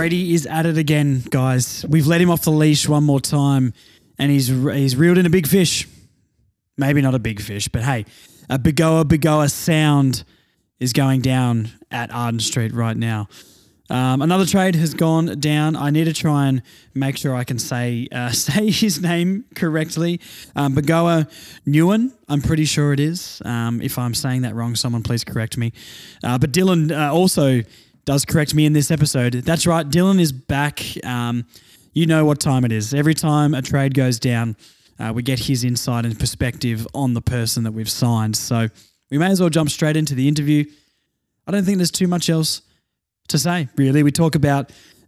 Brady is at it again, guys. We've let him off the leash one more time, and he's reeled in a big fish. Maybe not a big fish, but hey, a Bigoa sound is going down at Arden Street right now. Another trade has gone down. I need to try and make sure I can say his name correctly. Bigoa Nguyen, I'm pretty sure it is. If I'm saying that wrong, someone please correct me. But Dylan also does correct me in this episode. That's right, Dylan is back. You know what time it is. Every time a trade goes down, we get his insight and perspective on the person that we've signed. So we may as well jump straight into the interview. I don't think there's too much else to say, really. We talk about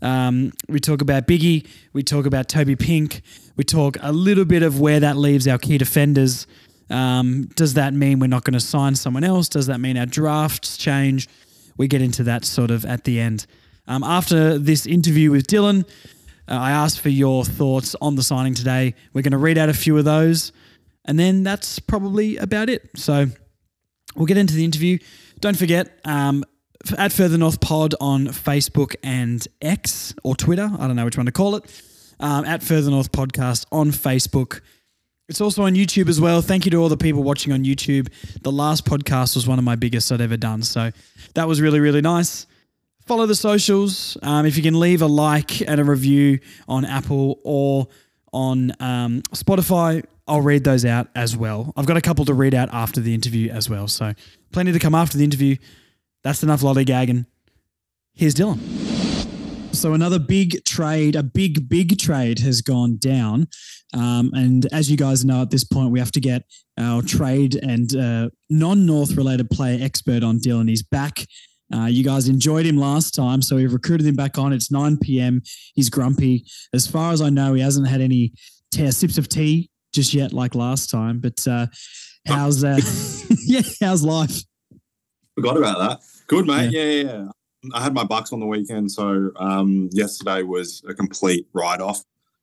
Biggie, we talk about Toby Pink, we talk a little bit of where that leaves our key defenders. Does that mean we're not going to sign someone else? Does that mean our drafts change? We get into that sort of at the end. After this interview with Dylan, I asked for your thoughts on the signing today. We're going to read out a few of those, and then that's probably about it. So we'll get into the interview. Don't forget, at Further North Pod on Facebook and X or Twitter. I don't know which one to call it. At Further North Podcast on Facebook. It's also on YouTube as well. Thank you to all the people watching on YouTube. The last podcast was one of my biggest I'd ever done. So that was really, really nice. Follow the socials. If you can leave a like and a review on Apple or on Spotify, I'll read those out as well. I've got a couple to read out after the interview as well. So plenty to come after the interview. That's enough lollygagging. Here's Dylan. So another big trade, a big trade has gone down. And as you guys know, at this point, we have to get our trade and non-North related player expert on Dylan. He's back. You guys enjoyed him last time, so we've recruited him back on. It's 9 p.m. He's grumpy. As far as I know, he hasn't had any sips of tea just yet like last time. But how's how's life? Forgot about that. Good, mate. Yeah. I had my Bucks on the weekend, so yesterday was a complete write-off.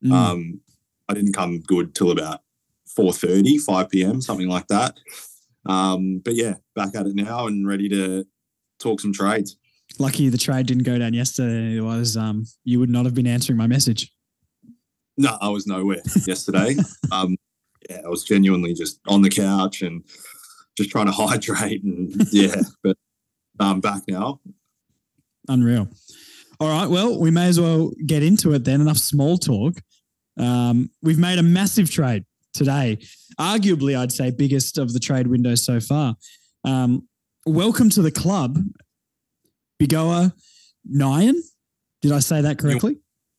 I didn't come good till about 4:30, 5 p.m., something like that. But yeah, back at it now and ready to talk some trades. Lucky the trade didn't go down yesterday. Otherwise, you would not have been answering my message. No, I was nowhere yesterday. I was genuinely just on the couch and just trying to hydrate but I'm back now. Unreal. All right, well, we may as well get into it then. Enough small talk. We've made a massive trade today. Arguably, I'd say biggest of the trade window so far. Welcome to the club, Bigoa Nguyen. Did I say that correctly?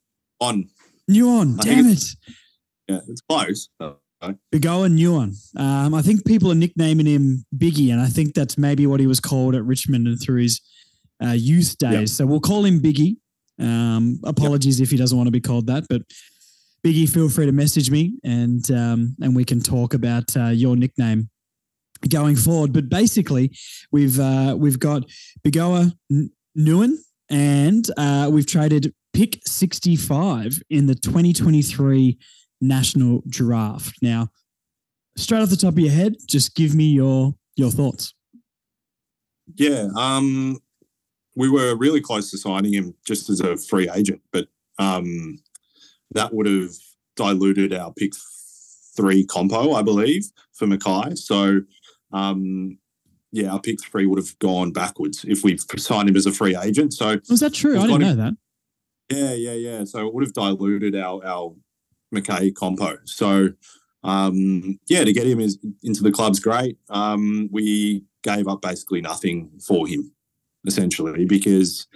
Nguyen, damn it. Yeah, it's close. Bigoa Nguyen. I think people are nicknaming him Biggie, and I think that's maybe what he was called at Richmond and through his youth days. Yep. So we'll call him Biggie. Apologies if he doesn't want to be called that, but Biggie, feel free to message me and we can talk about your nickname going forward. But basically, we've got Bigoa Nguyen, and we've traded pick 65 in the 2023 National Draft. Now, straight off the top of your head, just give me your thoughts. Yeah, we were really close to signing him just as a free agent, but that would have diluted our pick 3 compo, I believe, for Mackay. So, our pick 3 would have gone backwards if we signed him as a free agent. So, was that true? I didn't know that. Yeah. So it would have diluted our Mackay compo. So, to get him into the club's great. We gave up basically nothing for him, essentially, because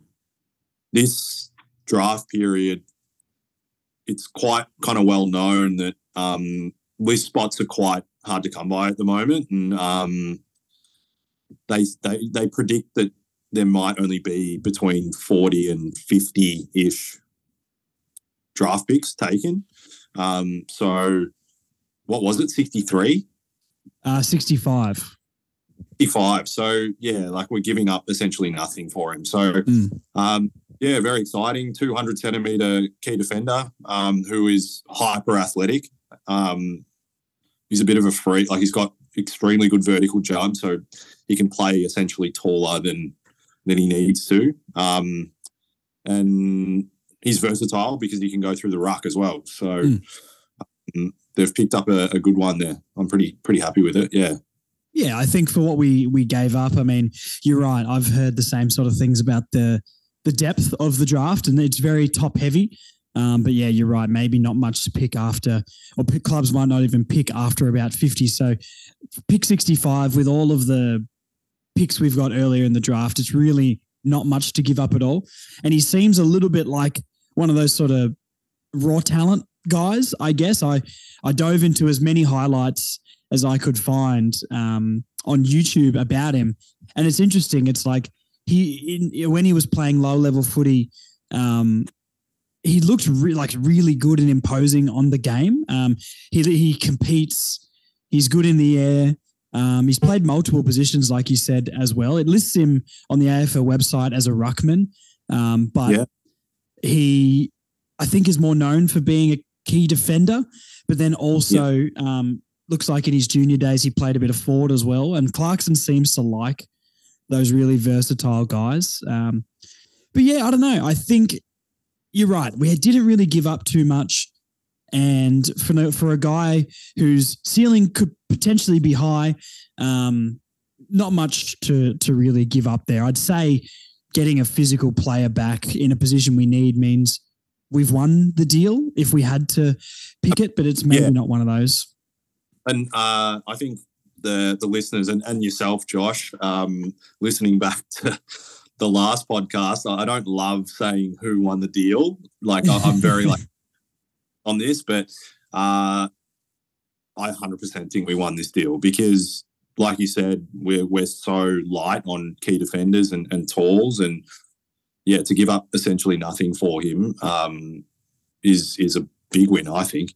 this draft period, it's quite kind of well known that list spots are quite hard to come by at the moment, and they predict that there might only be between 40 and 50-ish draft picks taken. So what was it, 63? 65. 65. So, we're giving up essentially nothing for him. So, very exciting. 200-centimetre key defender who is hyper athletic. He's a bit of a freak. Like, he's got extremely good vertical jump, so he can play essentially taller than he needs to. and he's versatile because he can go through the ruck as well. So they've picked up a good one there. I'm pretty happy with it. Yeah. Yeah, I think for what we gave up, I mean, you're right. I've heard the same sort of things about the depth of the draft, and it's very top heavy. But yeah, you're right. Maybe not much to pick after, or clubs might not even pick after about 50. So pick 65 with all of the picks we've got earlier in the draft. It's really not much to give up at all. And he seems a little bit like one of those sort of raw talent guys, I guess. I dove into as many highlights as I could find on YouTube about him. And it's interesting. It's like when he was playing low-level footy, he looked really good and imposing on the game. He competes. He's good in the air. He's played multiple positions, like you said, as well. It lists him on the AFL website as a ruckman, but he, I think, is more known for being a key defender. But then also looks like in his junior days he played a bit of forward as well. And Clarkson seems to like those really versatile guys. But yeah, I don't know. I think you're right. We didn't really give up too much. And for a guy whose ceiling could potentially be high, not much to really give up there. I'd say getting a physical player back in a position we need means we've won the deal if we had to pick it, but it's maybe not one of those. And I think the listeners and yourself, Josh, listening back to the last podcast, I don't love saying who won the deal. Like I'm very on this, but I 100% think we won this deal because, like you said, we're so light on key defenders and talls, and to give up essentially nothing for him is a big win, I think.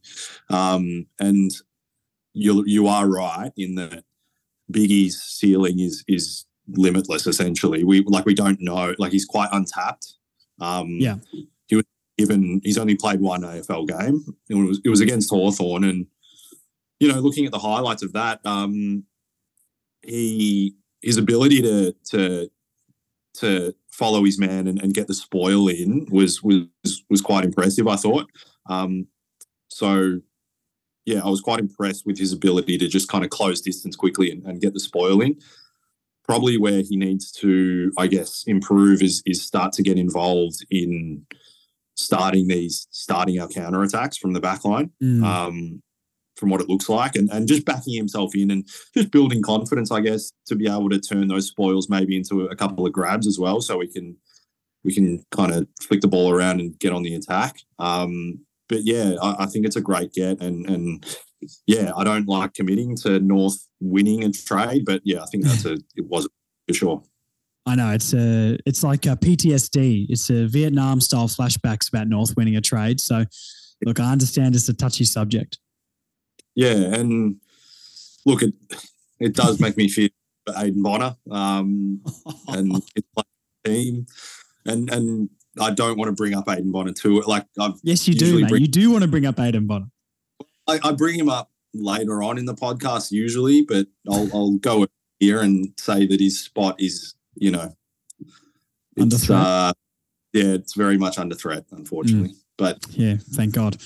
And you are right in that Biggie's ceiling is limitless. Essentially, we don't know. Like, he's quite untapped. He was given. He's only played one AFL game. It was against Hawthorn, and looking at the highlights of that, his ability to follow his man and get the spoil in was quite impressive, I thought. I was quite impressed with his ability to just kind of close distance quickly and get the spoil in. Probably where he needs to, I guess, improve is start to get involved in starting our counter-attacks from the back line, from what it looks like, and just backing himself in and just building confidence, I guess, to be able to turn those spoils maybe into a couple of grabs as well, so we can kind of flick the ball around and get on the attack. But yeah, I think it's a great get, and I don't like committing to North winning a trade, but yeah, I think it was for sure. I know it's like a PTSD. It's a Vietnam style flashbacks about North winning a trade. So look, I understand it's a touchy subject. Yeah, and look, it does make me feel for Aiden Bonner, and it's like a team, and I don't want to bring up Aiden Bonner too. Yes, you do, mate. You do want to bring up Aiden Bonner. I bring him up later on in the podcast usually, but I'll go here and say that his spot is, under threat. It's very much under threat, unfortunately. But yeah, thank God.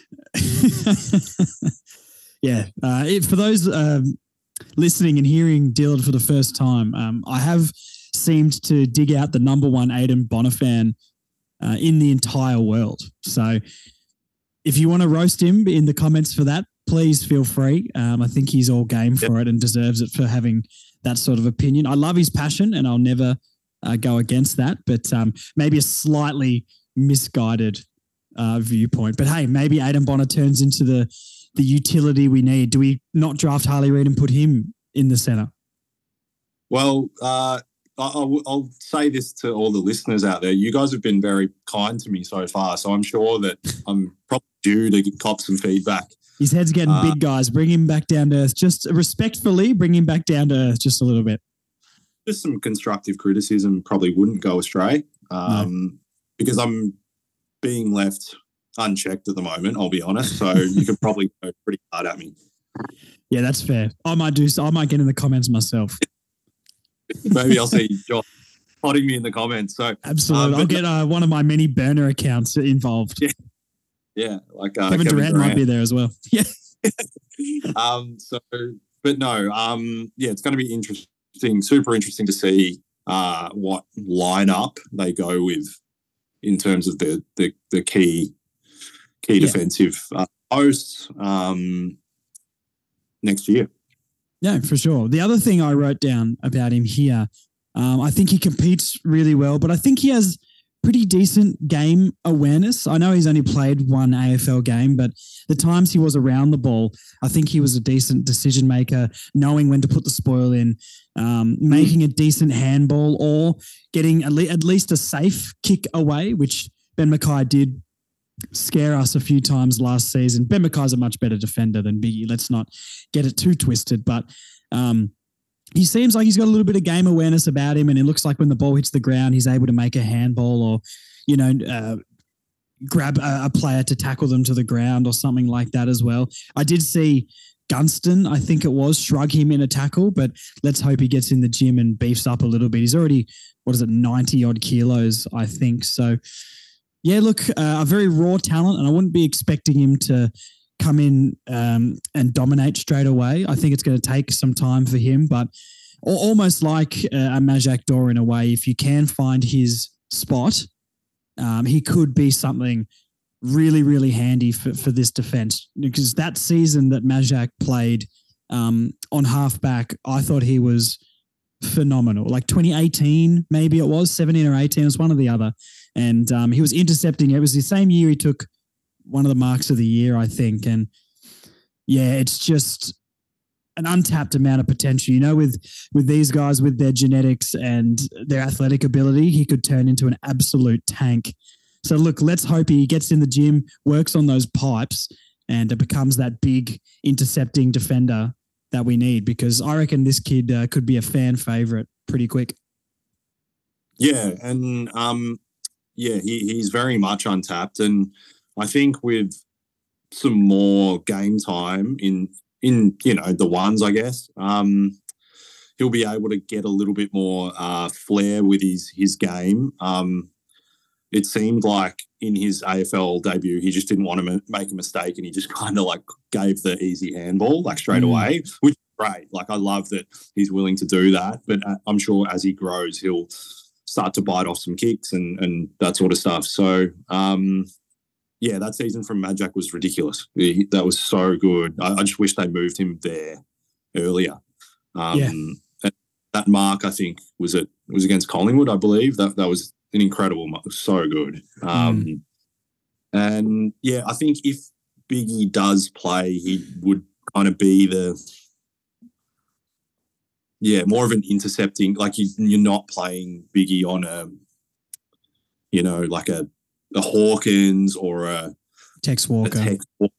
For those listening and hearing Dillard for the first time, I have seemed to dig out the number one Aiden Bonner fan in the entire world. So if you want to roast him in the comments for that, please feel free. I think he's all game for it and deserves it for having that sort of opinion. I love his passion and I'll never go against that, but maybe a slightly misguided viewpoint. But hey, maybe Aiden Bonner turns into the utility we need. Do we not draft Harley Reid and put him in the centre? Well, I'll say this to all the listeners out there. You guys have been very kind to me so far, so I'm sure that I'm probably due to cop some feedback. His head's getting big, guys. Bring him back down to earth. Just respectfully bring him back down to earth just a little bit. Just some constructive criticism probably wouldn't go astray, because I'm being left unchecked at the moment, I'll be honest. So you could probably go pretty hard at me. Yeah, that's fair. I might get in the comments myself. Maybe I'll see Josh spotting me in the comments. So absolutely, I'll get one of my many burner accounts involved. Yeah, like Kevin Durant might be there as well. Yeah. But no, yeah, it's going to be interesting, super interesting to see what lineup they go with in terms of the key defensive posts next year. Yeah, for sure. The other thing I wrote down about him here, I think he competes really well, but I think he has pretty decent game awareness. I know he's only played one AFL game, but the times he was around the ball, I think he was a decent decision maker, knowing when to put the spoil in, making a decent handball or getting at least a safe kick away, which Ben Mackay did scare us a few times last season. Ben Mackay's a much better defender than Biggie. Let's not get it too twisted, but he seems like he's got a little bit of game awareness about him, and it looks like when the ball hits the ground, he's able to make a handball or, grab a player to tackle them to the ground or something like that as well. I did see Gunston, I think it was, shrug him in a tackle, but let's hope he gets in the gym and beefs up a little bit. He's already, 90-odd kilos, I think. So, yeah, look, a very raw talent, and I wouldn't be expecting him to come in and dominate straight away. I think it's going to take some time for him, but almost like a Majak Daw in a way. If you can find his spot, he could be something really, really handy for this defense, because that season that Majak played on halfback, I thought he was phenomenal. Like 2018, maybe it was 17 or 18, it was one or the other. And he was intercepting. It was the same year he took one of the marks of the year, I think. And yeah, it's just an untapped amount of potential. With these guys, with their genetics and their athletic ability, he could turn into an absolute tank. So look, let's hope he gets in the gym, works on those pipes, and it becomes that big intercepting defender that we need, because I reckon this kid could be a fan favorite pretty quick. Yeah, and he's very much untapped, and I think with some more game time in the ones, I guess, he'll be able to get a little bit more flair with his game. It seemed like in his AFL debut, he just didn't want to make a mistake, and he just kind of like gave the easy handball like straight away, which is great. Like, I love that he's willing to do that, but I'm sure as he grows, he'll start to bite off some kicks and that sort of stuff. So, that season from Majak was ridiculous. That was so good. I just wish they moved him there earlier. That mark, I think, was against Collingwood, I believe. That was an incredible mark. So good. And yeah, I think if Biggie does play, he would kind of be more of an intercepting. Like, you're not playing Biggie on like a Hawkins or a Tex Walker. or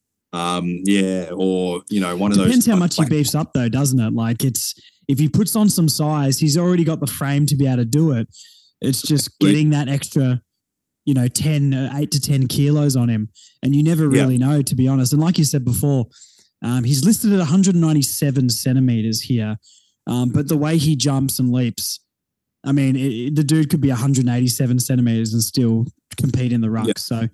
one of those. Depends how much he beefs up, though, doesn't it? Like, if he puts on some size, he's already got the frame to be able to do it. It's just getting that extra, 8 to 10 kilos on him, and you never really know, to be honest. And like you said before, he's listed at 197 centimeters here, but the way he jumps and leaps, I mean, the dude could be 187 centimeters and still compete in the ruck. So,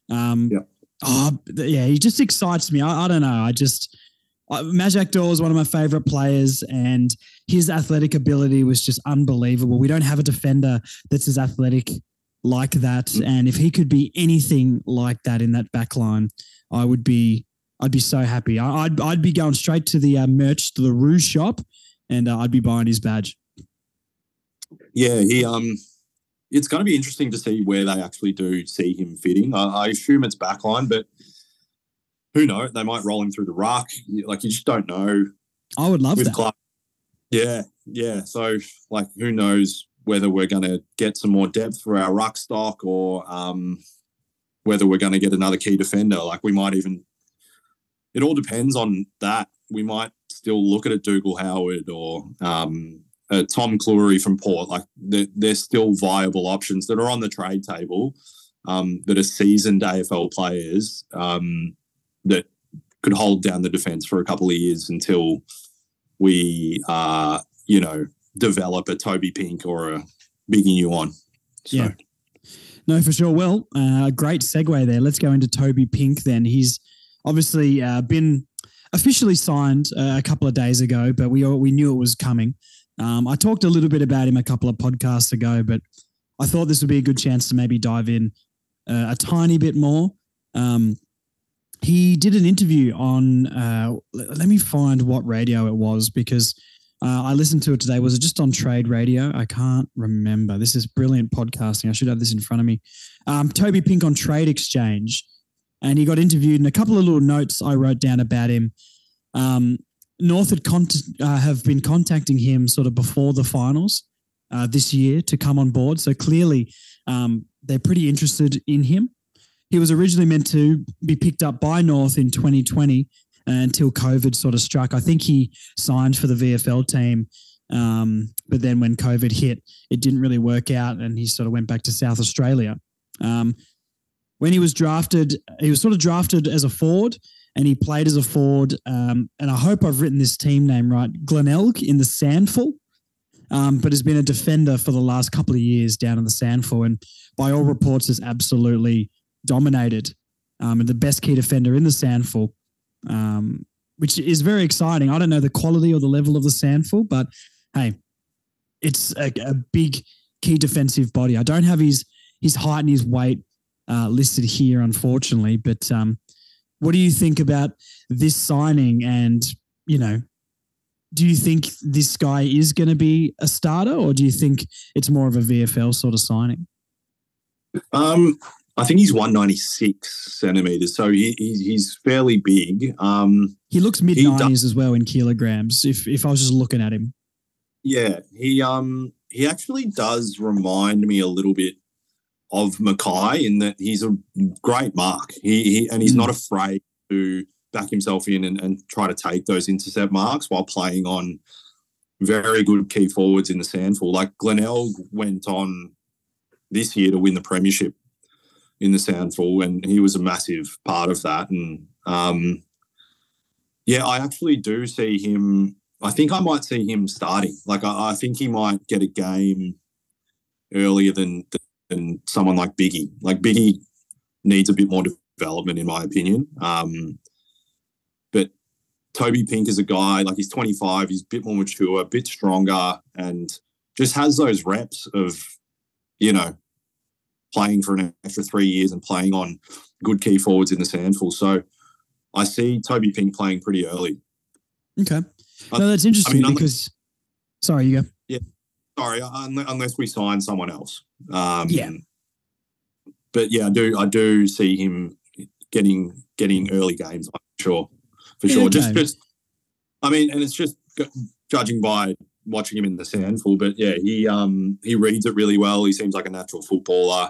he just excites me. I don't know. Majak Daw is one of my favorite players, and his athletic ability was just unbelievable. We don't have a defender that's as athletic like that. And if he could be anything like that in that back line, I'd be so happy. I'd be going straight to the merch, to the Rouge shop, and I'd be buying his badge. Yeah, it's going to be interesting to see where they actually do see him fitting. I assume it's backline, but who knows? They might roll him through the ruck. Like, you just don't know. I would love that. Clark. Yeah. So, like, who knows whether we're going to get some more depth for our ruck stock, or whether we're going to get another key defender. Like, we might even – it all depends on that. We might still look at a Dougal Howard or Tom Cleary from Port. Like, they're still viable options that are on the trade table, that are seasoned AFL players that could hold down the defence for a couple of years until we, develop a Toby Pink or bigging you on. So. Yeah. No, for sure. Well, great segue there. Let's go into Toby Pink then. He's obviously been officially signed a couple of days ago, but we knew it was coming. I talked a little bit about him a couple of podcasts ago, but I thought this would be a good chance to maybe dive in a tiny bit more. He did an interview on, let me find what radio it was, because I listened to it today. Was it just on Trade Radio? I can't remember. This is brilliant podcasting. I should have this in front of me. Toby Pink on Trade Exchange. And he got interviewed, and a couple of little notes I wrote down about him. North have been contacting him sort of before the finals this year to come on board. So clearly they're pretty interested in him. He was originally meant to be picked up by North in 2020 until COVID sort of struck. I think he signed for the VFL team, but then when COVID hit, it didn't really work out, and he sort of went back to South Australia. When he was drafted, he was sort of drafted as a forward, and he played as a forward. And I hope I've written this team name right, Glenelg in the Sandful, but has been a defender for the last couple of years down in the Sandful, and by all reports has absolutely dominated and the best key defender in the Sandful. Which is very exciting. I don't know the quality or the level of the Sandful, but hey, it's a big key defensive body. I don't have his height and his weight listed here, unfortunately, but what do you think about this signing? And, you know, do you think this guy is going to be a starter, or do you think it's more of a VFL sort of signing? I think he's 196 centimeters, so he's fairly big. He looks mid-90s as well in kilograms, if I was just looking at him. Yeah, he actually does remind me a little bit of Mackay in that he's a great mark. He's not afraid to back himself in and try to take those intercept marks while playing on very good key forwards in the Sandful. Like Glenelg went on this year to win the premiership in the Sandful, and he was a massive part of that. And I actually do see him. I think I might see him starting. Like I think he might get a game earlier than someone like Biggie. Like Biggie needs a bit more development, in my opinion. But Toby Pink is a guy, like he's 25, he's a bit more mature, a bit stronger, and just has those reps of, you know, playing for an extra 3 years and playing on good key forwards in the Sandful. So I see Toby Pink playing pretty early. Okay. No, that's interesting because... Sorry, you go. Yeah. Sorry, unless we sign someone else. Yeah. But yeah, I do see him getting early games, I'm sure. For sure. Okay. Just I mean, and it's just judging by watching him in the Sandful, but yeah, he reads it really well. He seems like a natural footballer.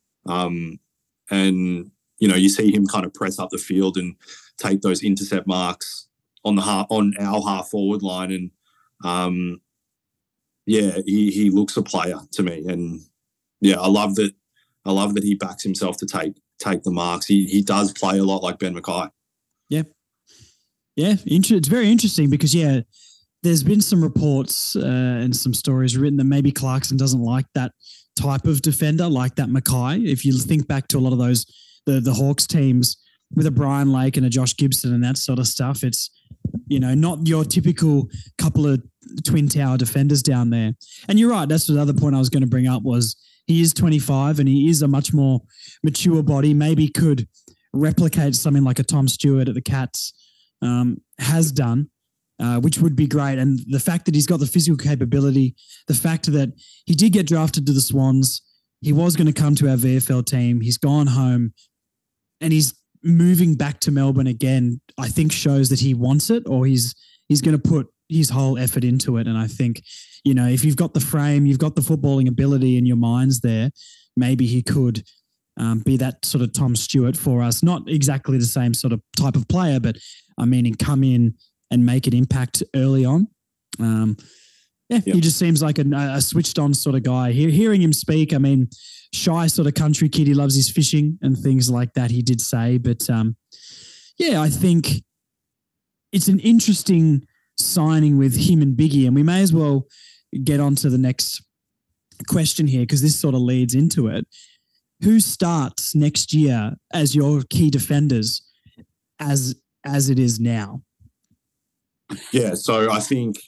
And you know, you see him kind of press up the field and take those intercept marks on our half forward line, and he looks a player to me, and yeah, I love that he backs himself to take the marks. He does play a lot like Ben Mackay. Yeah, it's very interesting because there's been some reports and some stories written that maybe Clarkson doesn't like that type of defender, like that Mackay. If you think back to a lot of those, the Hawks teams with a Brian Lake and a Josh Gibson and that sort of stuff, it's, you know, not your typical couple of twin tower defenders down there. And you're right. That's the other point I was going to bring up was he is 25 and he is a much more mature body, maybe could replicate something like a Tom Stewart at the Cats has done. Which would be great. And the fact that he's got the physical capability, the fact that he did get drafted to the Swans, he was going to come to our VFL team, he's gone home, and he's moving back to Melbourne again, I think shows that he wants it, or he's going to put his whole effort into it. And I think, you know, if you've got the frame, you've got the footballing ability in your minds there, maybe he could be that sort of Tom Stewart for us. Not exactly the same sort of type of player, but I mean, come in and make an impact early on. He just seems like a switched on sort of guy. Hearing him speak, I mean, shy sort of country kid, he loves his fishing and things like that, he did say. But I think it's an interesting signing with him and Biggie, and we may as well get on to the next question here, because this sort of leads into it. Who starts next year as your key defenders as it is now? Yeah, so I think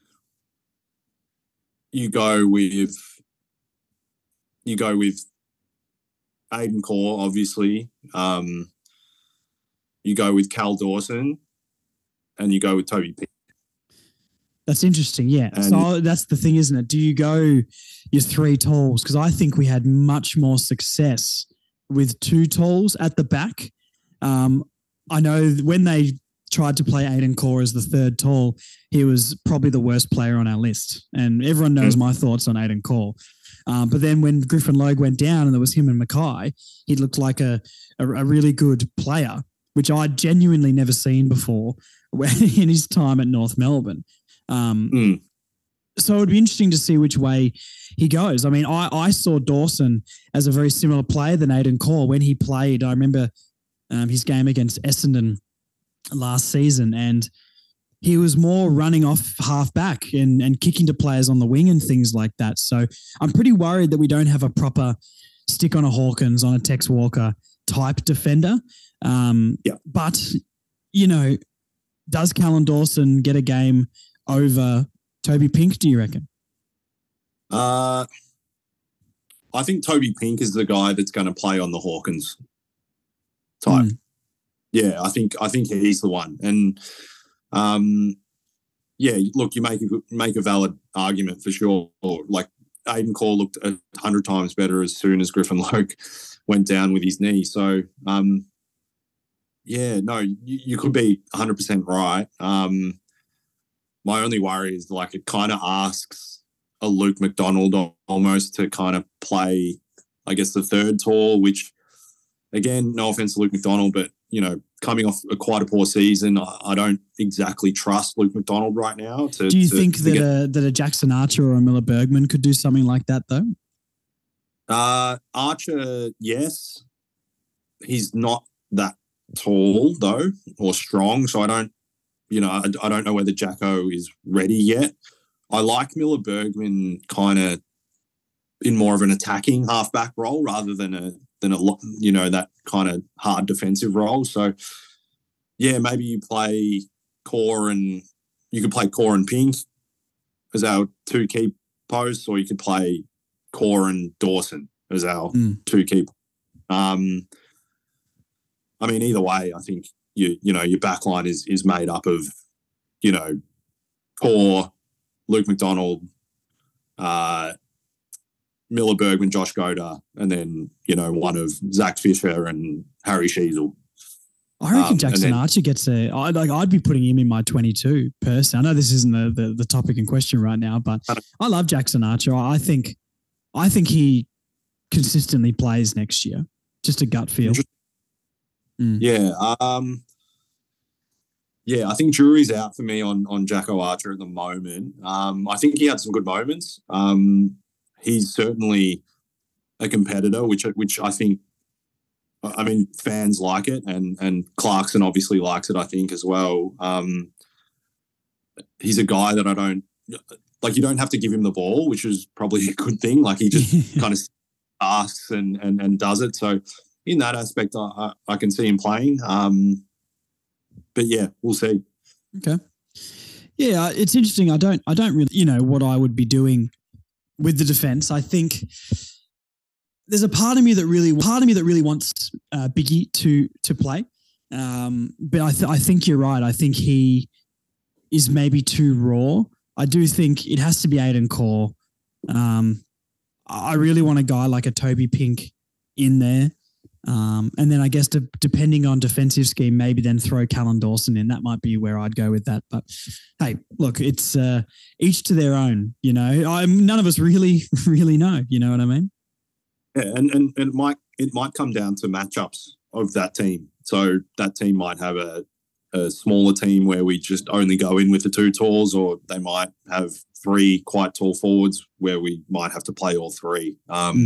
you go with Aiden Core, obviously. You go with Cal Dawson, and you go with Toby Pick. That's interesting, yeah. And so that's the thing, isn't it? Do you go your three talls? Because I think we had much more success with two talls at the back. I know when they tried to play Aiden Core as the third tall, he was probably the worst player on our list. And everyone knows my thoughts on Aiden Core. But then when Griffin Logue went down and there was him and Mackay, he looked like a really good player, which I'd genuinely never seen before in his time at North Melbourne. So it would be interesting to see which way he goes. I mean, I saw Dawson as a very similar player than Aiden Core when he played. I remember his game against Essendon last season, and he was more running off half back and kicking to players on the wing and things like that. So I'm pretty worried that we don't have a proper stick on a Hawkins, on a Tex Walker type defender. But, you know, does Callan Dawson get a game over Toby Pink, do you reckon? I think Toby Pink is the guy that's going to play on the Hawkins type. Yeah, I think he's the one. And look, you make a valid argument for sure. Like Aiden Core looked 100 times better as soon as Griffin Logue went down with his knee. So you could be 100% right. My only worry is like it kind of asks a Luke McDonald almost to kind of play, I guess, the third tall, which, again, no offense to Luke McDonald, but, you know, coming off quite a poor season, I don't exactly trust Luke McDonald right now. Do you think that a Jackson Archer or a Miller Bergman could do something like that, though? Archer, yes. He's not that tall, though, or strong, so I don't know whether Jacko is ready yet. I like Miller Bergman kind of in more of an attacking halfback role rather than that kind of hard defensive role. So, yeah, maybe you play Core and you could play Core and Pink as our two key posts, or you could play Core and Dawson as our two key. I mean, either way, I think your back line is made up of, you know, Core, Luke McDonald, Miller Bergman, Josh Goda, and then, you know, one of Zach Fisher and Harry Sheasel. I reckon Jackson Archer gets I'd be putting him in my 22 personally. I know this isn't the topic in question right now, but I love Jackson Archer. I think he consistently plays next year. Just a gut feel. Yeah. I think jury's out for me on Jacko Archer at the moment. I think he had some good moments. He's certainly a competitor, which I think, I mean, fans like it, and Clarkson obviously likes it, I think, as well. He's a guy that I don't like. You don't have to give him the ball, which is probably a good thing. Like, he just kind of asks and does it. So in that aspect, I can see him playing. But yeah, we'll see. Okay. Yeah, it's interesting. I don't really, what I would be doing with the defense. I think there's a part of me that really wants Biggie to play. But I think you're right. I think he is maybe too raw. I do think it has to be Aiden Core. I really want a guy like a Toby Pink in there. And then I guess depending on defensive scheme, maybe then throw Callan Dawson in. That might be where I'd go with that. But hey, look, it's each to their own. You know, none of us really know. You know what I mean? Yeah, and it might come down to matchups of that team. So that team might have a smaller team where we just only go in with the two talls, or they might have three quite tall forwards where we might have to play all three.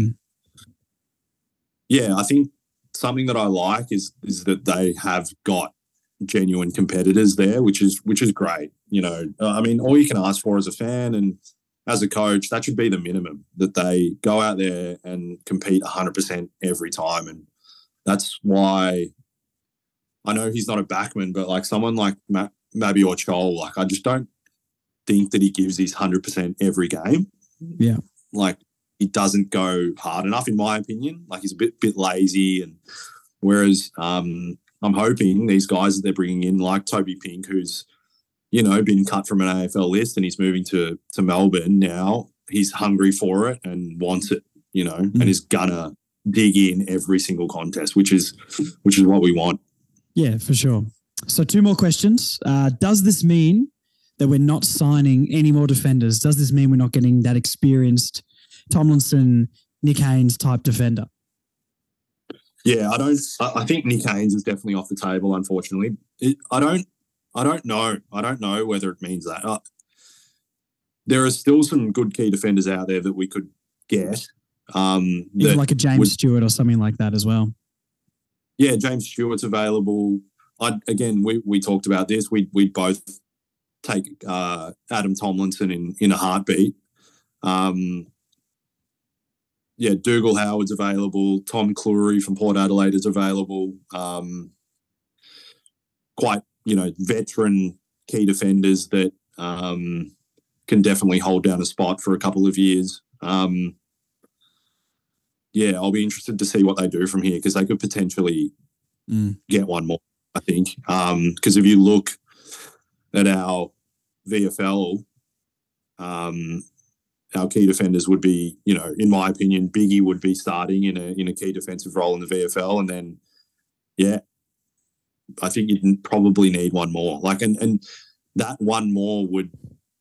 Yeah, I think something that I like is that they have got genuine competitors there, which is great. You know, I mean, all you can ask for as a fan, and as a coach, that should be the minimum, that they go out there and compete 100% every time. And that's why I know he's not a backman, but like someone like Mabi or Chol, like I just don't think that he gives his 100% every game. Yeah. Like he doesn't go hard enough, in my opinion. Like he's a bit lazy. And whereas I'm hoping these guys that they're bringing in, like Toby Pink, who's, you know, been cut from an AFL list and he's moving to Melbourne now. He's hungry for it and wants it, you know, and is gonna dig in every single contest, which is what we want. Yeah, for sure. So 2 more questions. Does this mean that we're not signing any more defenders? Does this mean we're not getting that experienced Tomlinson, Nick Haynes type defender? Yeah, I think Nick Haynes is definitely off the table, unfortunately. I don't know. I don't know whether it means that. There are still some good key defenders out there that we could get. Even like a James Stewart or something like that as well. Yeah, James Stewart's available. We talked about this. We'd both take Adam Tomlinson in a heartbeat. Dougal Howard's available. Tom Cleary from Port Adelaide is available. Quite, you know, veteran key defenders that can definitely hold down a spot for a couple of years. I'll be interested to see what they do from here because they could potentially get one more, I think. Because if you look at our VFL, our key defenders would be, you know, in my opinion, Biggie would be starting in a key defensive role in the VFL, and then, I think you'd probably need one more. Like, and that one more would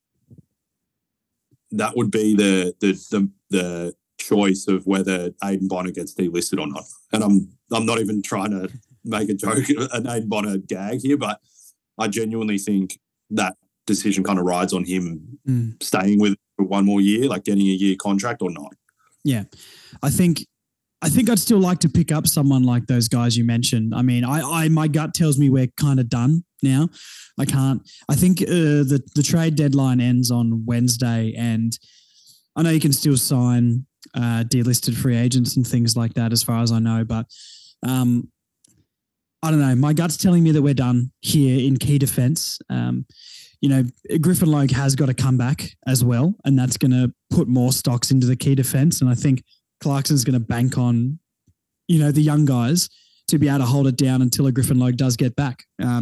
be the choice of whether Aiden Bonner gets delisted or not. And I'm not even trying to make a joke, an Aiden Bonner gag here, but I genuinely think that decision kind of rides on him staying with for one more year, like getting a year contract or not. Yeah, I think I'd still like to pick up someone like those guys you mentioned. I mean, my gut tells me we're kind of done now. I think the trade deadline ends on Wednesday, and I know you can still sign delisted free agents and things like that as far as I know, but I don't know. My gut's telling me that we're done here in key defence. You know, Griffin Logue has got to come back as well, and that's going to put more stocks into the key defence. And I think Clarkson's going to bank on, you know, the young guys to be able to hold it down until a Griffin Logue does get back.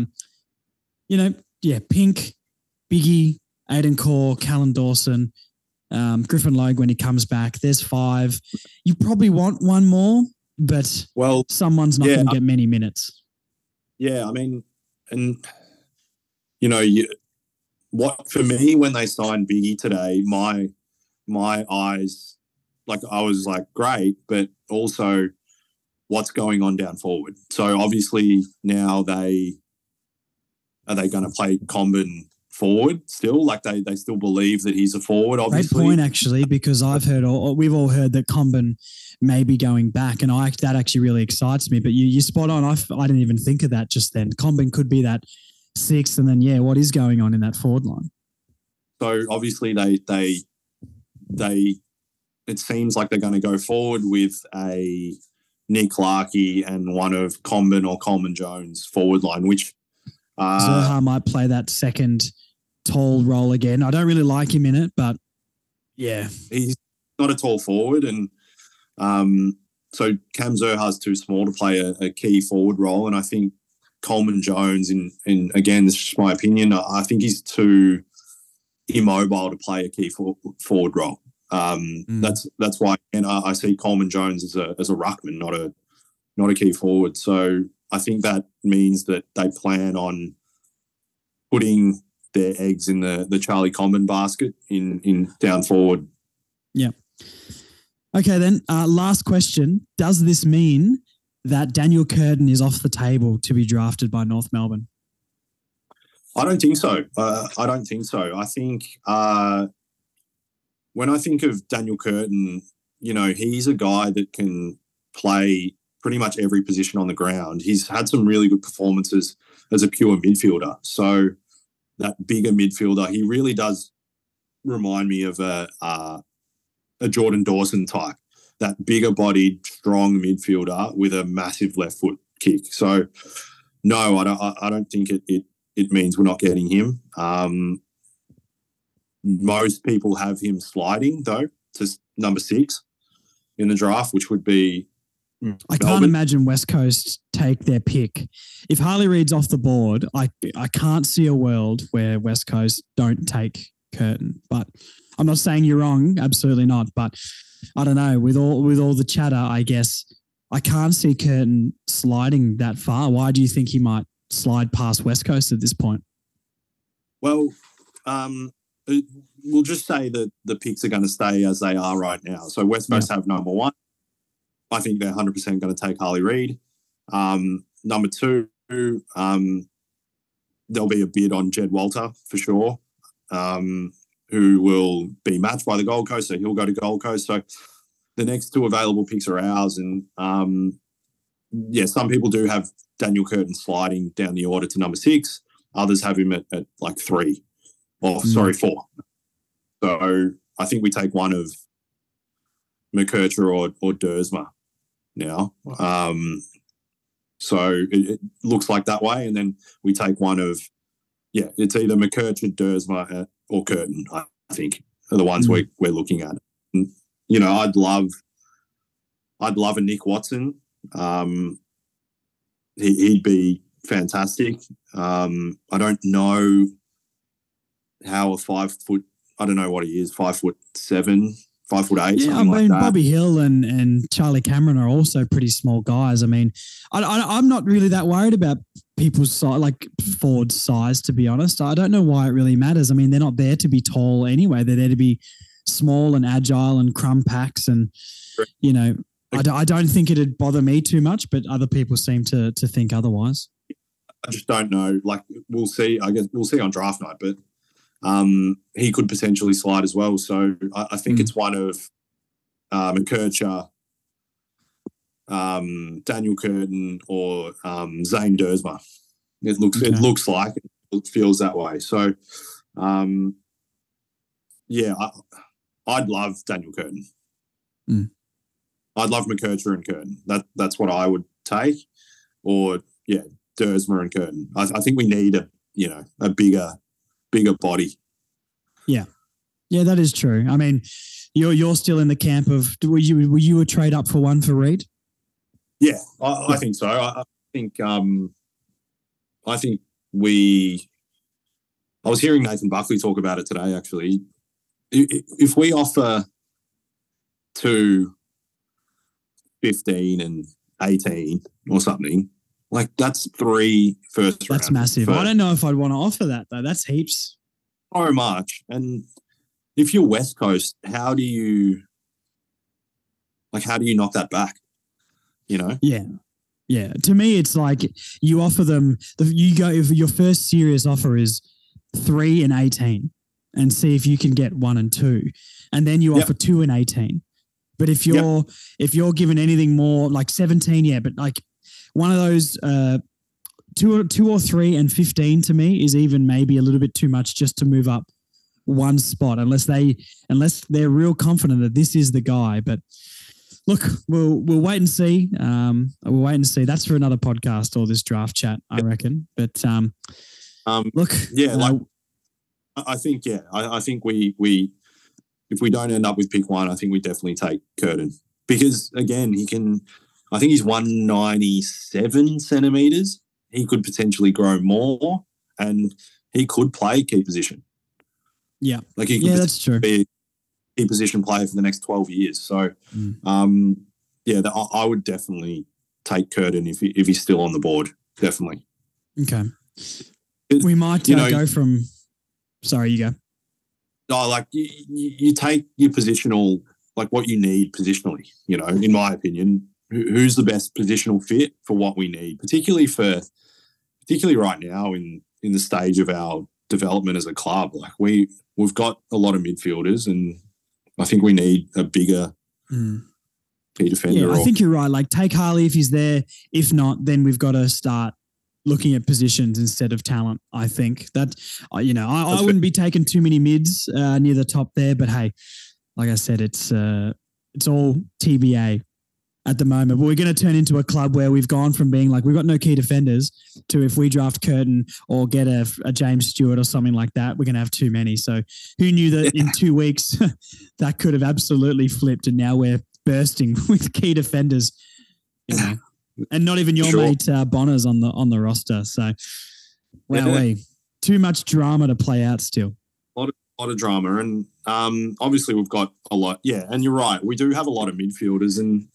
Pink, Biggie, Aiden Core, Callum Dawson, Griffin Logue when he comes back. There's 5. You probably want one more, but someone's not going to get many minutes. Yeah, I mean, and, you know, what for me when they signed Biggie today, my eyes, like I was like, great, but also what's going on down forward? So obviously now are they going to play Comben forward still? Like they still believe that he's a forward, obviously. Great point, actually, because we've all heard that Comben may be going back, and that actually really excites me. But you spot on. I didn't even think of that just then. Comben could be that 6th, and then what is going on in that forward line? So obviously they it seems like they're going to go forward with a Nick Larkey and one of Comben or Coleman Jones forward line, which Zurhaar might play that second tall role again. I don't really like him in it, but yeah, he's not a tall forward, and so Cam Zurhaar's too small to play a key forward role, and I think Coleman Jones, in again, this is just my opinion, I think he's too immobile to play a key forward role. That's why, and I see Coleman Jones as a ruckman, not a key forward. So I think that means that they plan on putting their eggs in the Charlie Comben basket in down forward. Yeah. Okay, then last question: does this mean that Daniel Curtin is off the table to be drafted by North Melbourne? I don't think so. I think when I think of Daniel Curtin, you know, he's a guy that can play pretty much every position on the ground. He's had some really good performances as a pure midfielder. So that bigger midfielder, he really does remind me of a Jordan Dawson type, that bigger bodied, strong midfielder with a massive left foot kick. So no, I don't think it means we're not getting him. Most people have him sliding though to number 6 in the draft, which would be I can't imagine West Coast take their pick. If Harley Reid's off the board, I can't see a world where West Coast don't take Curtin. But I'm not saying you're wrong, absolutely not. But I don't know, with all the chatter, I guess I can't see Curtin sliding that far. Why do you think he might slide past West Coast at this point? Well, we'll just say that the picks are going to stay as they are right now. So West Coast have number 1. I think they're 100% going to take Harley Reid. Number 2, there'll be a bid on Jed Walter for sure, who will be matched by the Gold Coast, so he'll go to Gold Coast. So the next 2 available picks are ours. And, some people do have Daniel Curtin sliding down the order to number 6. Others have him at like 3. Or, 4. So I think we take one of McKercher or Dersma now. So it looks like that way. And then we take one of, it's either McKercher, Dersma or Curtin, I think, are the ones we're looking at. And, I'd love a Nick Watson. He'd be fantastic. I don't know how a 5 foot, I don't know what he is, 5'7", 5'8", yeah, something like that. Bobby Hill and Charlie Cameron are also pretty small guys. I mean, I'm not really that worried about people's size, like forward size, to be honest. I don't know why it really matters. I mean, they're not there to be tall anyway. They're there to be small and agile and crumb packs. And, I don't think it'd bother me too much, but other people seem to think otherwise. I just don't know. Like, we'll see. I guess we'll see on draft night, but he could potentially slide as well. So I think it's one of McKercher, Daniel Curtin, or Zane Dersma. It looks like it feels that way. So, I'd love Daniel Curtin. I'd love McKercher and Curtin. That's what I would take. Or Dersma and Curtin. I think we need a bigger body. Yeah, that is true. I mean, you're still in the camp of were you a trade up for one for Reid? Yeah, I think so. I think I was hearing Nathan Buckley talk about it today. Actually, if we offer to 15 and 18 or something, like that's 3 first round. That's massive. I don't know if I'd want to offer that though. That's heaps. So much. And if you're West Coast, how do you knock that back? Yeah. To me, it's like you offer them. If your first serious offer is 3 and 18, and see if you can get 1 and 2, and then you offer 2 and 18. But if you're given anything more like 17, but like one of those 2 or 3 and 15 to me is even maybe a little bit too much just to move up one spot unless they're real confident that this is the guy. But look, we'll wait and see. We'll wait and see. That's for another podcast or this draft chat, I reckon. But look, I think we if we don't end up with pick 1, I think we definitely take Curtin because again I think he's 197 centimeters. He could potentially grow more, and he could play key position. Yeah, like he could that's true. Be a key position player for the next 12 years. So, I would definitely take Curtin if he's still on the board. Definitely. Okay. We might go from. Sorry, you go. No, like you take your positional, like what you need positionally. In my opinion, who's the best positional fit for what we need, particularly right now in the stage of our development as a club. Like we've got a lot of midfielders, and I think we need a bigger key defender. Yeah, I think you're right. Like take Harley if he's there. If not, then we've got to start looking at positions instead of talent. I think that, I wouldn't be taking too many mids near the top there, but hey, like I said, it's all TBA at the moment. But we're going to turn into a club where we've gone from being like, we've got no key defenders to if we draft Curtin or get a James Stewart or something like that, we're going to have too many. So who knew that in 2 weeks that could have absolutely flipped, and now we're bursting with key defenders, and not even your mate Bonner's on the roster. So, too much drama to play out still. A lot of drama, and obviously we've got a lot. Yeah, and you're right, we do have a lot of midfielders, and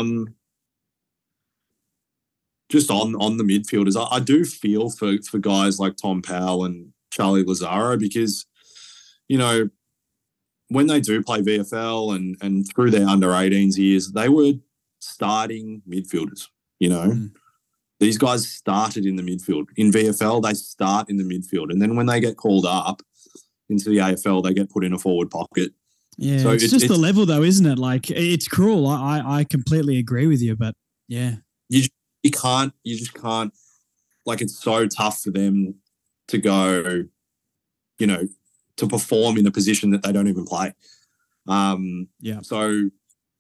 just on the midfielders, I do feel for guys like Tom Powell and Charlie Lazaro, because when they do play VFL and through their under 18s years, they were starting midfielders. These guys started in the midfield. In VFL, they start in the midfield, and then when they get called up into the AFL, they get put in a forward pocket. Yeah, so it's just the level, though, isn't it? Like, it's cruel. I completely agree with you, but yeah, you just can't. Like, it's so tough for them to go, to perform in a position that they don't even play. So,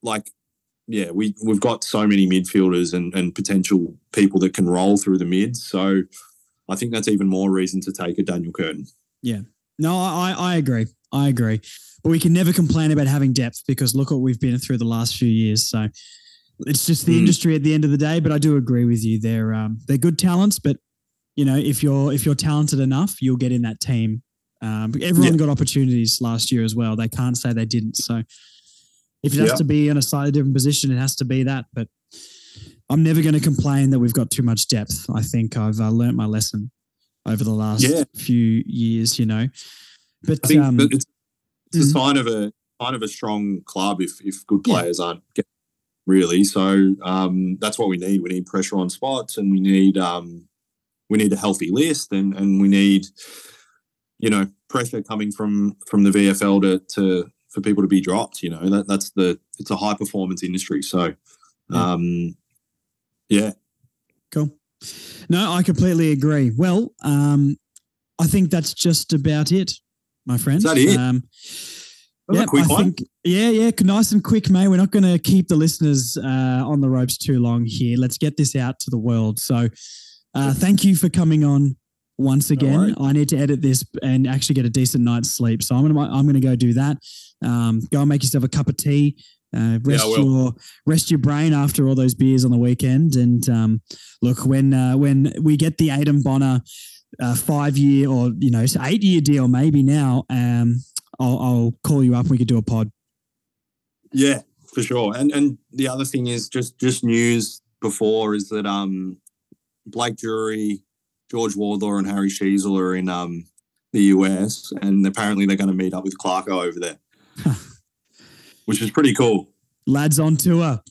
we've got so many midfielders and potential people that can roll through the mids. So, I think that's even more reason to take a Daniel Curtin. Yeah. No, I agree. But we can never complain about having depth, because look what we've been through the last few years. So it's just the industry at the end of the day. But I do agree with you. They're good talents, but if you're talented enough, you'll get in that team. Everyone got opportunities last year as well. They can't say they didn't. So if it has to be in a slightly different position, it has to be that. But I'm never going to complain that we've got too much depth. I think I've learnt my lesson over the last few years, But I think it's a sign of a strong club if good players aren't getting really. So that's what we need. We need pressure on spots, and we need a healthy list, and we need pressure coming from the VFL to for people to be dropped. It's a high performance industry. So cool. No, I completely agree. Well, I think that's just about it, my friends. Is that it? Yeah, quick one. Nice and quick, mate. We're not going to keep the listeners on the ropes too long here. Let's get this out to the world. So thank you for coming on once again. I need to edit this and actually get a decent night's sleep. So I'm gonna go do that. Go and make yourself a cup of tea. Rest your brain after all those beers on the weekend. And look, when we get the Aidan Bonner 5-year or 8-year deal, maybe now, I'll call you up and we could do a pod. Yeah, for sure. And the other thing is just news before is that Blake Drury, George Wardlaw, and Harry Sheasel are in the US, and apparently they're going to meet up with Clarko over there. Which is pretty cool. Lads on tour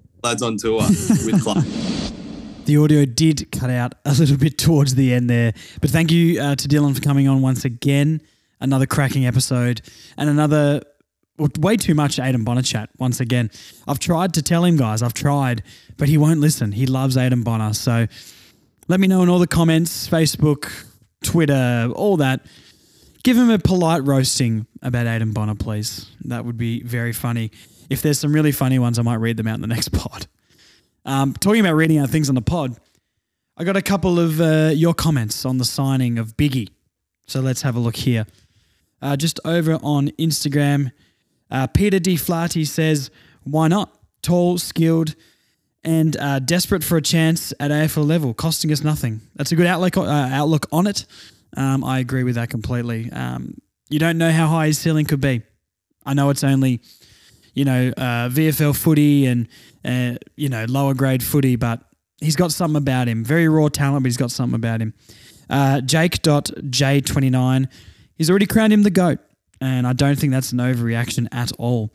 with Clark. The audio did cut out a little bit towards the end there. But thank you to Dylan for coming on once again. Another cracking episode and another way too much Aidan Bonner chat once again. I've tried to tell him, guys, but he won't listen. He loves Aidan Bonner. So let me know in all the comments, Facebook, Twitter, all that. Give him a polite roasting about Aidan Bonner, please. That would be very funny. If there's some really funny ones, I might read them out in the next pod. Talking about reading out things on the pod, I got a couple of your comments on the signing of Biggie. So let's have a look here. Just over on Instagram, Peter D. Flaherty says, why not? Tall, skilled, and desperate for a chance at AFL level, costing us nothing. That's a good outlook on it. I agree with that completely. You don't know how high his ceiling could be. I know it's only, VFL footy and, lower grade footy, but he's got something about him. Very raw talent, but he's got something about him. Jake.J29, he's already crowned him the GOAT, and I don't think that's an overreaction at all.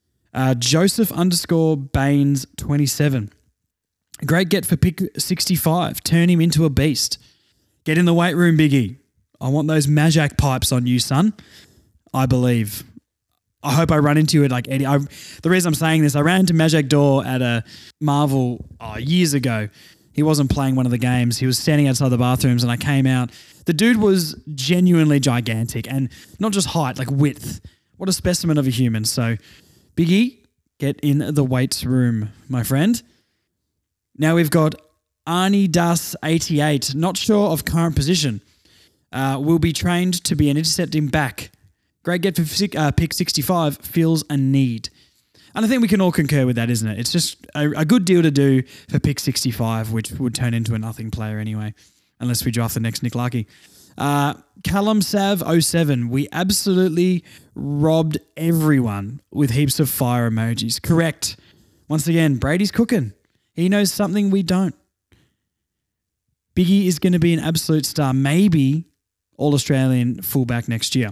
Joseph_Baines27, great get for pick 65. Turn him into a beast. Get in the weight room, Biggie. I want those Majak pipes on you, son. I believe. I hope I run into it like Eddie. The reason I'm saying this, I ran into Majak Daw at a Marvel years ago. he wasn't playing one of the games. He was standing outside the bathrooms and I came out. The dude was genuinely gigantic and not just height, like width. What a specimen of a human. So, Biggie, get in the weights room, my friend. Now we've got Arnie Das 88, not sure of current position. Will be trained to be an intercepting back. Great get for pick 65, feels a need. And I think we can all concur with that, isn't it? It's just a good deal to do for pick 65, which would turn into a nothing player anyway, unless we draft the next Nick Lucky. Callum Sav 07, we absolutely robbed everyone with heaps of fire emojis. Correct. Once again, Brady's cooking. He knows something we don't. Biggie is going to be an absolute star, maybe All-Australian fullback next year.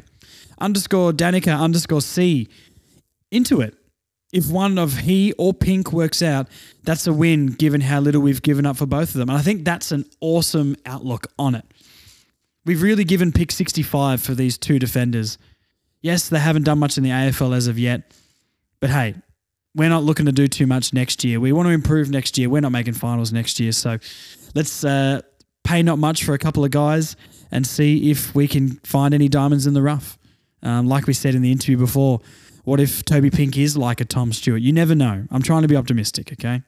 _Danica_C, into it. If one of he or Pink works out, that's a win given how little we've given up for both of them. And I think that's an awesome outlook on it. We've really given pick 65 for these two defenders. Yes, they haven't done much in the AFL as of yet, but hey, we're not looking to do too much next year. We want to improve next year. We're not making finals next year, so let's pay not much for a couple of guys and see if we can find any diamonds in the rough. Like we said in the interview before, what if Toby Pink is like a Tom Stewart? You never know. I'm trying to be optimistic, okay?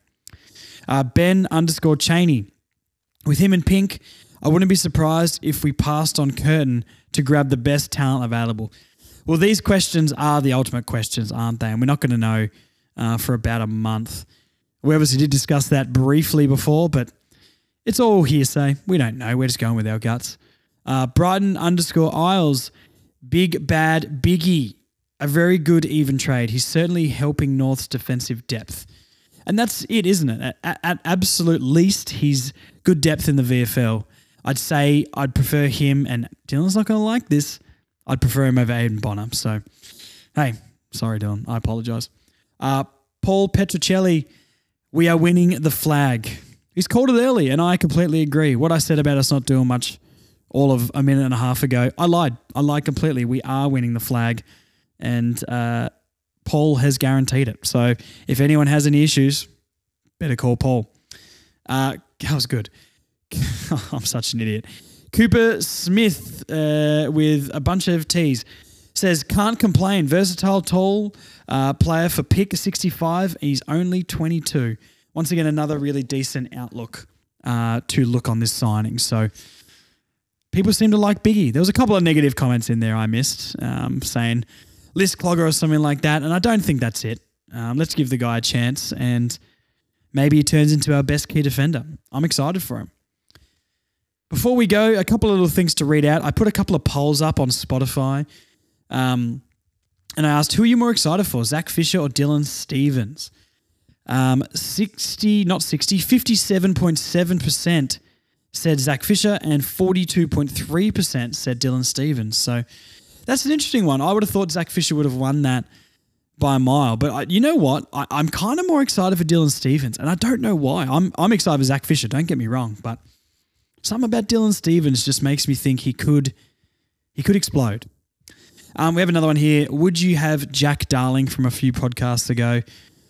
Ben_Cheney. With him and Pink, I wouldn't be surprised if we passed on Curtin to grab the best talent available. Well, these questions are the ultimate questions, aren't they? And we're not going to know for about a month. We obviously did discuss that briefly before, but it's all hearsay. We don't know. We're just going with our guts. Brighton_Isles. Big bad Biggie. A very good even trade. He's certainly helping North's defensive depth. And that's it, isn't it? At absolute least, he's good depth in the VFL. I'd say I'd prefer him, and Dylan's not going to like this, I'd prefer him over Aiden Bonner. So, hey, sorry, Dylan. I apologise. Paul Petruccelli, we are winning the flag. He's called it early, and I completely agree. What I said about us not doing much all of a minute and a half ago, I lied. I lied completely. We are winning the flag. And Paul has guaranteed it. So if anyone has any issues, better call Paul. That was good. I'm such an idiot. Cooper Smith with a bunch of T's says, can't complain. Versatile, tall player for pick 65. He's only 22. Once again, another really decent outlook to look on this signing. So people seem to like Biggie. There was a couple of negative comments in there I missed saying list clogger or something like that, and I don't think that's it. Let's give the guy a chance, and maybe he turns into our best key defender. I'm excited for him. Before we go, a couple of little things to read out. I put a couple of polls up on Spotify, and I asked, who are you more excited for, Zach Fisher or Dylan Stephens? 57.7% said Zach Fisher, and 42.3% said Dylan Stephens. So that's an interesting one. I would have thought Zach Fisher would have won that by a mile. But you know what? I'm kind of more excited for Dylan Stephens, and I don't know why. I'm excited for Zach Fisher, don't get me wrong, but something about Dylan Stephens just makes me think he could explode. We have another one here. Would you have Jack Darling from a few podcasts ago?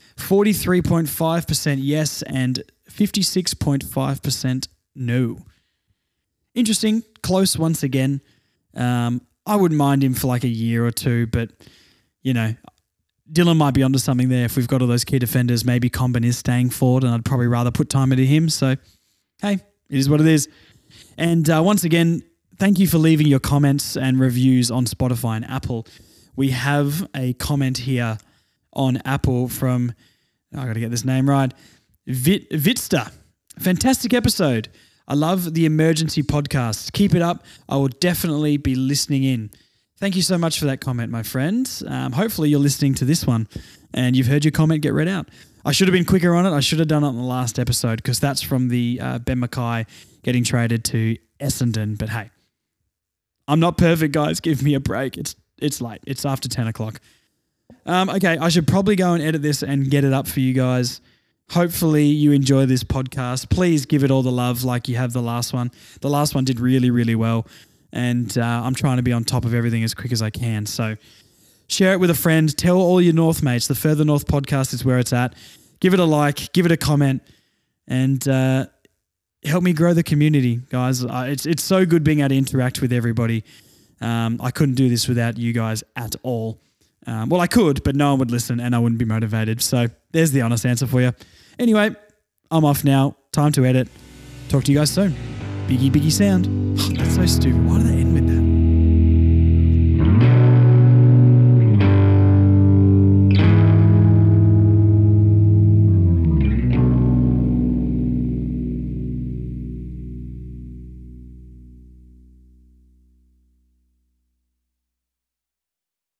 43.5% yes and 56.5% no. Interesting. Close once again. I wouldn't mind him for like a year or two, but, you know, Dylan might be onto something there. If we've got all those key defenders, maybe Comben is staying forward, and I'd probably rather put time into him. So, hey, it is what it is. And once again, thank you for leaving your comments and reviews on Spotify and Apple. We have a comment here on Apple from, I got to get this name right, Vitsta. Fantastic episode. I love the emergency podcast. Keep it up. I will definitely be listening in. Thank you so much for that comment, my friends. Hopefully you're listening to this one and you've heard your comment get read out. I should have been quicker on it. I should have done it in the last episode because that's from the Ben Mackay getting traded to Essendon. But hey, I'm not perfect, guys. Give me a break. It's late. It's after 10 o'clock. Okay, I should probably go and edit this and get it up for you guys. Hopefully you enjoy this podcast. Please give it all the love like you have the last one. The last one did really, really well. And I'm trying to be on top of everything as quick as I can. So share it with a friend. Tell all your North mates. The Further North podcast is where it's at. Give it a like. Give it a comment. And help me grow the community, guys. It's so good being able to interact with everybody. I couldn't do this without you guys at all. Well, I could, but no one would listen and I wouldn't be motivated. So there's the honest answer for you. Anyway, I'm off now. Time to edit. Talk to you guys soon. Biggie, biggie sound. Oh, that's so stupid. Why do they end with that?